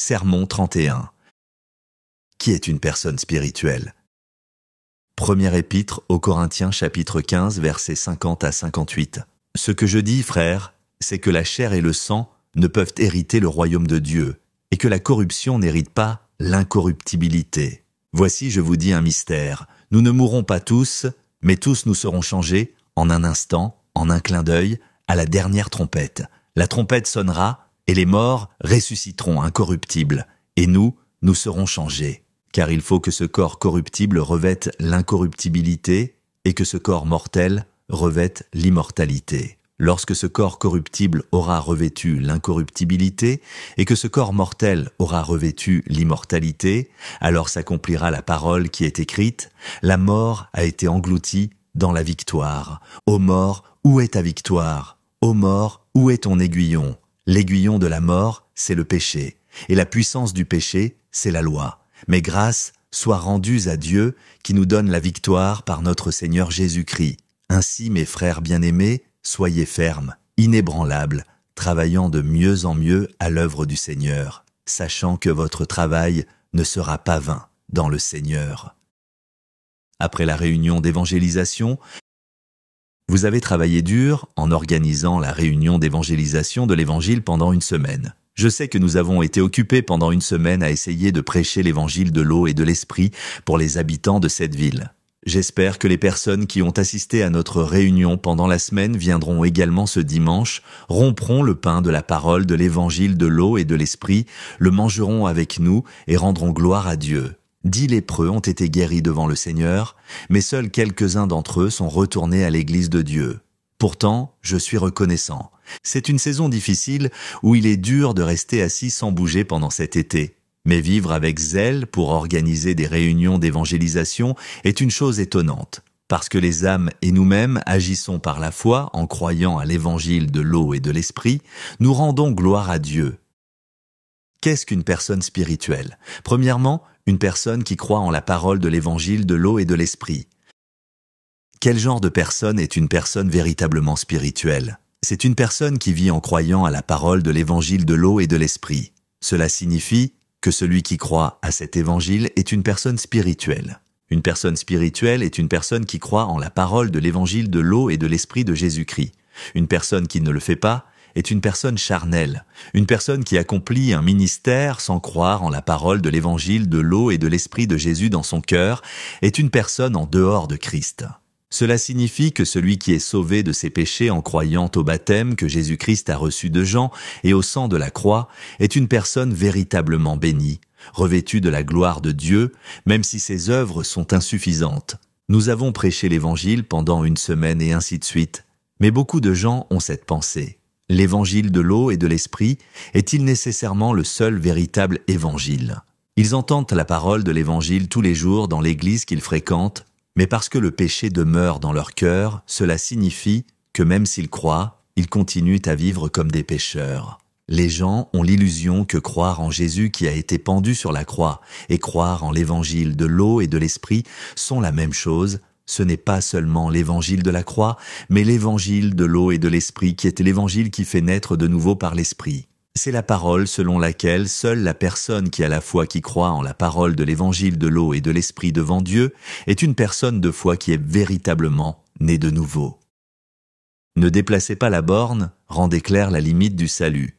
Sermon 31. Qui est une personne spirituelle? Première épître aux Corinthiens chapitre 15 versets 50 à 58. Ce que je dis, frères, c'est que la chair et le sang ne peuvent hériter le royaume de Dieu, et que la corruption n'hérite pas l'incorruptibilité. Voici, je vous dis un mystère. Nous ne mourrons pas tous, mais tous nous serons changés en un instant, en un clin d'œil, à la dernière trompette. La trompette sonnera, et les morts ressusciteront incorruptibles, et nous serons changés. Car il faut que ce corps corruptible revête l'incorruptibilité, et que ce corps mortel revête l'immortalité. Lorsque ce corps corruptible aura revêtu l'incorruptibilité, et que ce corps mortel aura revêtu l'immortalité, alors s'accomplira la parole qui est écrite, la mort a été engloutie dans la victoire. Ô mort, où est ta victoire? Ô mort, où est ton aiguillon? L'aiguillon de la mort, c'est le péché, et la puissance du péché, c'est la loi. Mais grâce soit rendue à Dieu qui nous donne la victoire par notre Seigneur Jésus-Christ. Ainsi, mes frères bien-aimés, soyez fermes, inébranlables, travaillant de mieux en mieux à l'œuvre du Seigneur, sachant que votre travail ne sera pas vain dans le Seigneur. Après la réunion d'évangélisation, vous avez travaillé dur en organisant la réunion d'évangélisation de l'Évangile pendant une semaine. Je sais que nous avons été occupés pendant une semaine à essayer de prêcher l'Évangile de l'eau et de l'Esprit pour les habitants de cette ville. J'espère que les personnes qui ont assisté à notre réunion pendant la semaine viendront également ce dimanche, rompront le pain de la parole de l'Évangile de l'eau et de l'Esprit, le mangeront avec nous et rendront gloire à Dieu. 10 lépreux ont été guéris devant le Seigneur, mais seuls quelques-uns d'entre eux sont retournés à l'Église de Dieu. Pourtant, je suis reconnaissant. C'est une saison difficile où il est dur de rester assis sans bouger pendant cet été. Mais vivre avec zèle pour organiser des réunions d'évangélisation est une chose étonnante, parce que les âmes et nous-mêmes agissons par la foi en croyant à l'évangile de l'eau et de l'esprit, nous rendons gloire à Dieu. Qu'est-ce qu'une personne spirituelle? Premièrement, une personne qui croit en la parole de l'évangile de l'eau et de l'esprit. Quel genre de personne est une personne véritablement spirituelle? C'est une personne qui vit en croyant à la parole de l'évangile de l'eau et de l'esprit. Cela signifie que celui qui croit à cet évangile est une personne spirituelle. Une personne spirituelle est une personne qui croit en la parole de l'évangile de l'eau et de l'esprit de Jésus-Christ. Une personne qui ne le fait pas est une personne charnelle. Une personne qui accomplit un ministère sans croire en la parole de l'évangile de l'eau et de l'esprit de Jésus dans son cœur est une personne en dehors de Christ. Cela signifie que celui qui est sauvé de ses péchés en croyant au baptême que Jésus-Christ a reçu de Jean et au sang de la croix est une personne véritablement bénie, revêtue de la gloire de Dieu, même si ses œuvres sont insuffisantes. Nous avons prêché l'évangile pendant une semaine et ainsi de suite, mais beaucoup de gens ont cette pensée. L'évangile de l'eau et de l'esprit est-il nécessairement le seul véritable évangile? Ils entendent la parole de l'évangile tous les jours dans l'église qu'ils fréquentent, mais parce que le péché demeure dans leur cœur, cela signifie que même s'ils croient, ils continuent à vivre comme des pécheurs. Les gens ont l'illusion que croire en Jésus qui a été pendu sur la croix et croire en l'évangile de l'eau et de l'esprit sont la même chose. Ce n'est pas seulement l'évangile de la croix, mais l'évangile de l'eau et de l'esprit qui est l'évangile qui fait naître de nouveau par l'esprit. C'est la parole selon laquelle seule la personne qui a la foi qui croit en la parole de l'évangile de l'eau et de l'esprit devant Dieu est une personne de foi qui est véritablement née de nouveau. Ne déplacez pas la borne, rendez claire la limite du salut.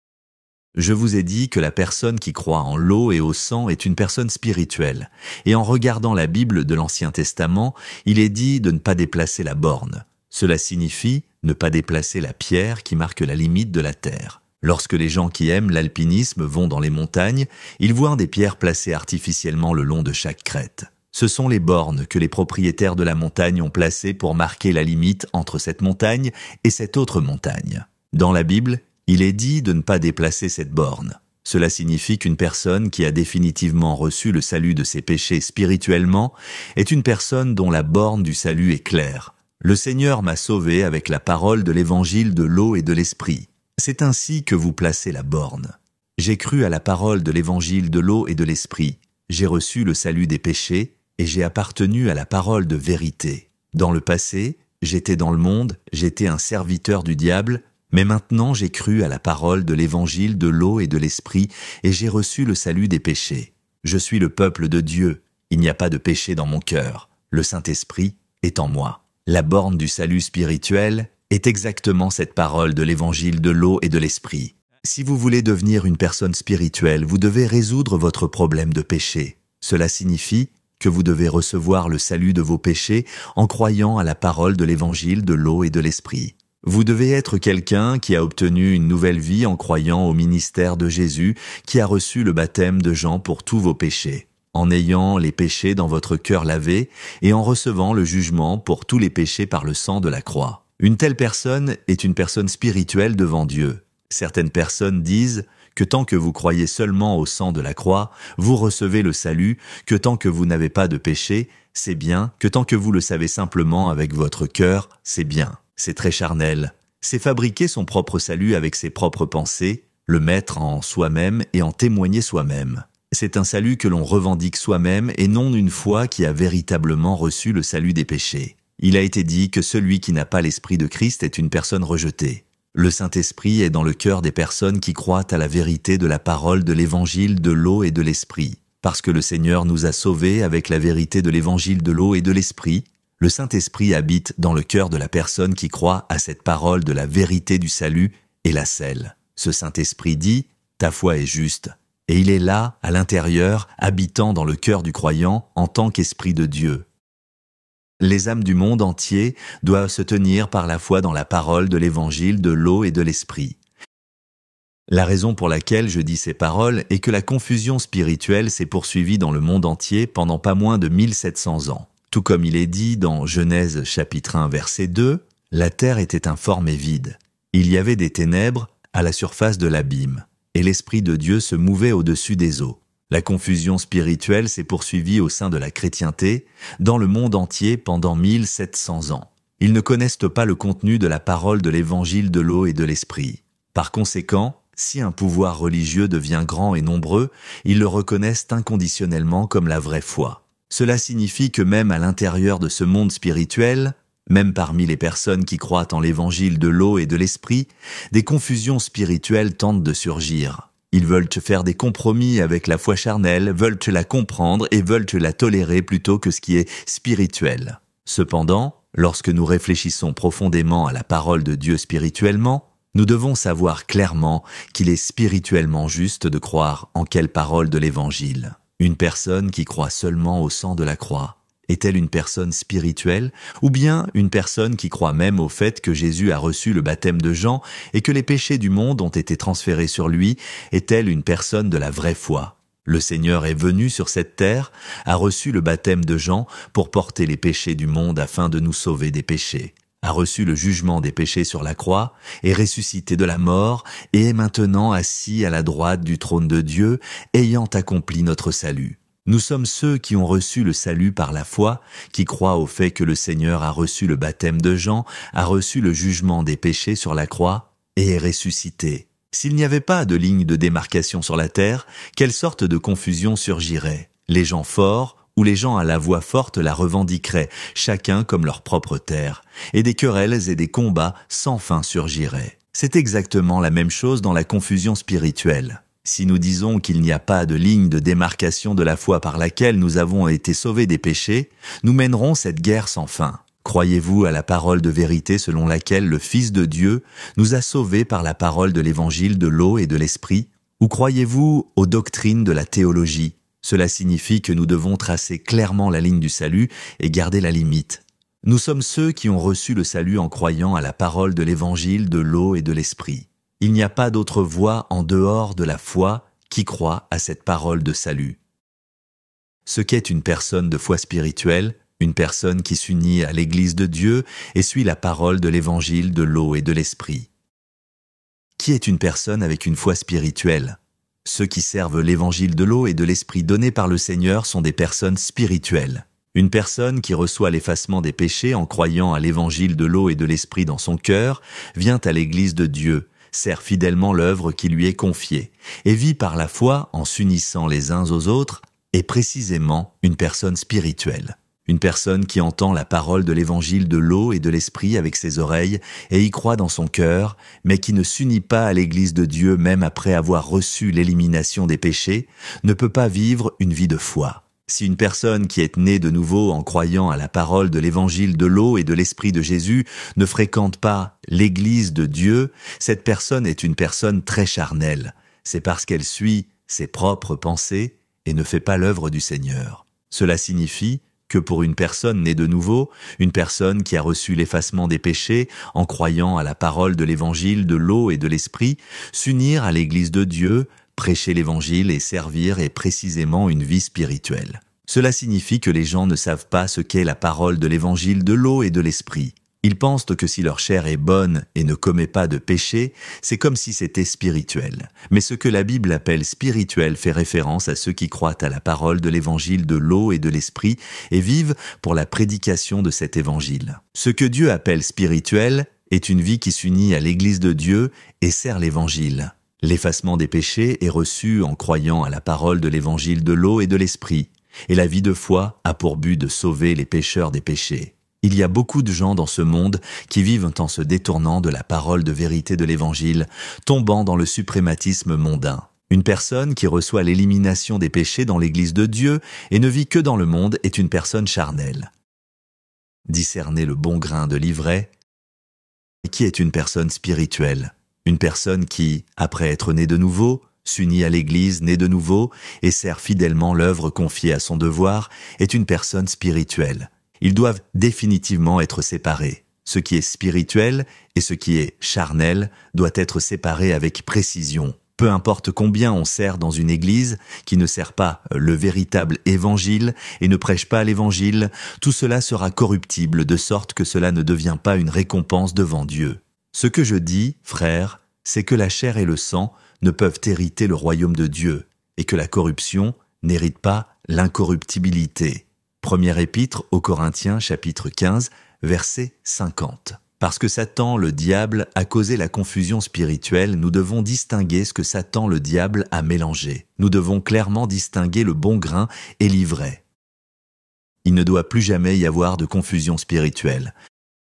Je vous ai dit que la personne qui croit en l'eau et au sang est une personne spirituelle. Et en regardant la Bible de l'Ancien Testament, il est dit de ne pas déplacer la borne. Cela signifie ne pas déplacer la pierre qui marque la limite de la terre. Lorsque les gens qui aiment l'alpinisme vont dans les montagnes, ils voient des pierres placées artificiellement le long de chaque crête. Ce sont les bornes que les propriétaires de la montagne ont placées pour marquer la limite entre cette montagne et cette autre montagne. Dans la Bible, il est dit de ne pas déplacer cette borne. Cela signifie qu'une personne qui a définitivement reçu le salut de ses péchés spirituellement est une personne dont la borne du salut est claire. Le Seigneur m'a sauvé avec la parole de l'évangile de l'eau et de l'esprit. C'est ainsi que vous placez la borne. J'ai cru à la parole de l'évangile de l'eau et de l'esprit. J'ai reçu le salut des péchés et j'ai appartenu à la parole de vérité. Dans le passé, j'étais dans le monde, j'étais un serviteur du diable, Mais maintenant j'ai cru à la parole de l'évangile de l'eau et de l'esprit, et j'ai reçu le salut des péchés. Je suis le peuple de Dieu, il n'y a pas de péché dans mon cœur. Le Saint-Esprit est en moi. La borne du salut spirituel est exactement cette parole de l'évangile de l'eau et de l'esprit. Si vous voulez devenir une personne spirituelle, vous devez résoudre votre problème de péché. Cela signifie que vous devez recevoir le salut de vos péchés en croyant à la parole de l'évangile de l'eau et de l'esprit. Vous devez être quelqu'un qui a obtenu une nouvelle vie en croyant au ministère de Jésus, qui a reçu le baptême de Jean pour tous vos péchés, en ayant les péchés dans votre cœur lavés et en recevant le jugement pour tous les péchés par le sang de la croix. Une telle personne est une personne spirituelle devant Dieu. Certaines personnes disent que tant que vous croyez seulement au sang de la croix, vous recevez le salut, que tant que vous n'avez pas de péché, c'est bien, que tant que vous le savez simplement avec votre cœur, c'est bien. C'est très charnel. C'est fabriquer son propre salut avec ses propres pensées, le mettre en soi-même et en témoigner soi-même. C'est un salut que l'on revendique soi-même et non une foi qui a véritablement reçu le salut des péchés. Il a été dit que celui qui n'a pas l'Esprit de Christ est une personne rejetée. Le Saint-Esprit est dans le cœur des personnes qui croient à la vérité de la parole de l'évangile de l'eau et de l'esprit. Parce que le Seigneur nous a sauvés avec la vérité de l'évangile de l'eau et de l'esprit, le Saint-Esprit habite dans le cœur de la personne qui croit à cette parole de la vérité du salut et la scelle. Ce Saint-Esprit dit « Ta foi est juste ». Et il est là, à l'intérieur, habitant dans le cœur du croyant en tant qu'Esprit de Dieu. Les âmes du monde entier doivent se tenir par la foi dans la parole de l'évangile de l'eau et de l'esprit. La raison pour laquelle je dis ces paroles est que la confusion spirituelle s'est poursuivie dans le monde entier pendant pas moins de 1700 ans. Tout comme il est dit dans Genèse chapitre 1 verset 2, la terre était informe et vide. Il y avait des ténèbres à la surface de l'abîme, et l'Esprit de Dieu se mouvait au-dessus des eaux. La confusion spirituelle s'est poursuivie au sein de la chrétienté, dans le monde entier pendant 1700 ans. Ils ne connaissent pas le contenu de la parole de l'évangile de l'eau et de l'esprit. Par conséquent, si un pouvoir religieux devient grand et nombreux, ils le reconnaissent inconditionnellement comme la vraie foi. Cela signifie que même à l'intérieur de ce monde spirituel, même parmi les personnes qui croient en l'évangile de l'eau et de l'esprit, des confusions spirituelles tentent de surgir. Ils veulent te faire des compromis avec la foi charnelle, veulent te la comprendre et veulent te la tolérer plutôt que ce qui est spirituel. Cependant, lorsque nous réfléchissons profondément à la parole de Dieu spirituellement, nous devons savoir clairement qu'il est spirituellement juste de croire en quelle parole de l'Évangile. Une personne qui croit seulement au sang de la croix, est-elle une personne spirituelle ou bien une personne qui croit même au fait que Jésus a reçu le baptême de Jean et que les péchés du monde ont été transférés sur lui, est-elle une personne de la vraie foi? Le Seigneur est venu sur cette terre, a reçu le baptême de Jean pour porter les péchés du monde afin de nous sauver des péchés, a reçu le jugement des péchés sur la croix, est ressuscité de la mort et est maintenant assis à la droite du trône de Dieu, ayant accompli notre salut. Nous sommes ceux qui ont reçu le salut par la foi, qui croient au fait que le Seigneur a reçu le baptême de Jean, a reçu le jugement des péchés sur la croix et est ressuscité. S'il n'y avait pas de ligne de démarcation sur la terre, quelle sorte de confusion surgirait? Les gens forts ou les gens à la voix forte la revendiqueraient, chacun comme leur propre terre, et des querelles et des combats sans fin surgiraient. C'est exactement la même chose dans la confusion spirituelle. Si nous disons qu'il n'y a pas de ligne de démarcation de la foi par laquelle nous avons été sauvés des péchés, nous mènerons cette guerre sans fin. Croyez-vous à la parole de vérité selon laquelle le Fils de Dieu nous a sauvés par la parole de l'évangile de l'eau et de l'esprit? Ou croyez-vous aux doctrines de la théologie? Cela signifie que nous devons tracer clairement la ligne du salut et garder la limite. Nous sommes ceux qui ont reçu le salut en croyant à la parole de l'évangile de l'eau et de l'esprit. Il n'y a pas d'autre voie en dehors de la foi qui croit à cette parole de salut. Ce qu'est une personne de foi spirituelle, une personne qui s'unit à l'Église de Dieu et suit la parole de l'évangile de l'eau et de l'esprit. Qui est une personne avec une foi spirituelle? Ceux qui servent l'évangile de l'eau et de l'esprit donné par le Seigneur sont des personnes spirituelles. Une personne qui reçoit l'effacement des péchés en croyant à l'évangile de l'eau et de l'esprit dans son cœur vient à l'Église de Dieu, sert fidèlement l'œuvre qui lui est confiée, et vit par la foi en s'unissant les uns aux autres, est précisément une personne spirituelle. Une personne qui entend la parole de l'évangile de l'eau et de l'esprit avec ses oreilles et y croit dans son cœur, mais qui ne s'unit pas à l'Église de Dieu même après avoir reçu l'élimination des péchés, ne peut pas vivre une vie de foi. Si une personne qui est née de nouveau en croyant à la parole de l'évangile de l'eau et de l'esprit de Jésus ne fréquente pas l'Église de Dieu, cette personne est une personne très charnelle. C'est parce qu'elle suit ses propres pensées et ne fait pas l'œuvre du Seigneur. Cela signifie que pour une personne née de nouveau, une personne qui a reçu l'effacement des péchés en croyant à la parole de l'évangile de l'eau et de l'esprit, s'unir à l'Église de Dieu, prêcher l'évangile et servir est précisément une vie spirituelle. Cela signifie que les gens ne savent pas ce qu'est la parole de l'évangile de l'eau et de l'esprit. Ils pensent que si leur chair est bonne et ne commet pas de péché, c'est comme si c'était spirituel. Mais ce que la Bible appelle spirituel fait référence à ceux qui croient à la parole de l'évangile de l'eau et de l'esprit et vivent pour la prédication de cet évangile. Ce que Dieu appelle spirituel est une vie qui s'unit à l'Église de Dieu et sert l'évangile. L'effacement des péchés est reçu en croyant à la parole de l'évangile de l'eau et de l'esprit, et la vie de foi a pour but de sauver les pécheurs des péchés. Il y a beaucoup de gens dans ce monde qui vivent en se détournant de la parole de vérité de l'Évangile, tombant dans le suprématisme mondain. Une personne qui reçoit l'élimination des péchés dans l'Église de Dieu et ne vit que dans le monde est une personne charnelle. Discerner le bon grain de l'ivraie, qui est une personne spirituelle. Une personne qui, après être née de nouveau, s'unit à l'Église née de nouveau et sert fidèlement l'œuvre confiée à son devoir, est une personne spirituelle. Ils doivent définitivement être séparés. Ce qui est spirituel et ce qui est charnel doit être séparé avec précision. Peu importe combien on sert dans une église qui ne sert pas le véritable évangile et ne prêche pas l'évangile, tout cela sera corruptible de sorte que cela ne devient pas une récompense devant Dieu. Ce que je dis, frères, c'est que la chair et le sang ne peuvent hériter le royaume de Dieu et que la corruption n'hérite pas l'incorruptibilité. Première épître aux Corinthiens, chapitre 15, verset 50. Parce que Satan, le diable, a causé la confusion spirituelle, nous devons distinguer ce que Satan, le diable, a mélangé. Nous devons clairement distinguer le bon grain et l'ivraie. Il ne doit plus jamais y avoir de confusion spirituelle.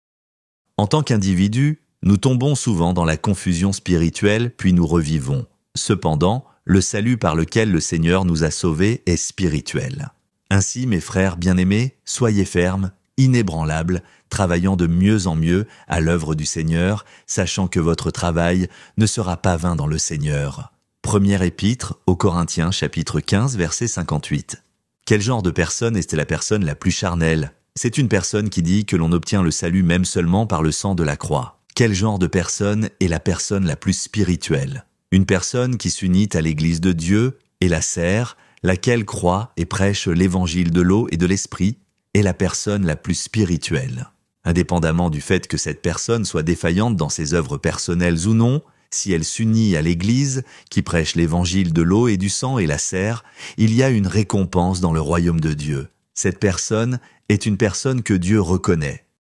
En tant qu'individus, nous tombons souvent dans la confusion spirituelle, puis nous revivons. Cependant, le salut par lequel le Seigneur nous a sauvés est spirituel. Ainsi, mes frères bien-aimés, soyez fermes, inébranlables, travaillant de mieux en mieux à l'œuvre du Seigneur, sachant que votre travail ne sera pas vain dans le Seigneur. Première épître aux Corinthiens, chapitre 15, verset 58. Quel genre de personne est la personne la plus charnelle? C'est une personne qui dit que l'on obtient le salut même seulement par le sang de la croix. Quel genre de personne est la personne la plus spirituelle? Une personne qui s'unit à l'Église de Dieu et la sert, laquelle croit et prêche l'évangile de l'eau et de l'esprit, est la personne la plus spirituelle. Indépendamment du fait que cette personne soit défaillante dans ses œuvres personnelles ou non, si elle s'unit à l'Église, qui prêche l'évangile de l'eau et du sang et la sert, il y a une récompense dans le royaume de Dieu. Cette personne est une personne que Dieu reconnaît.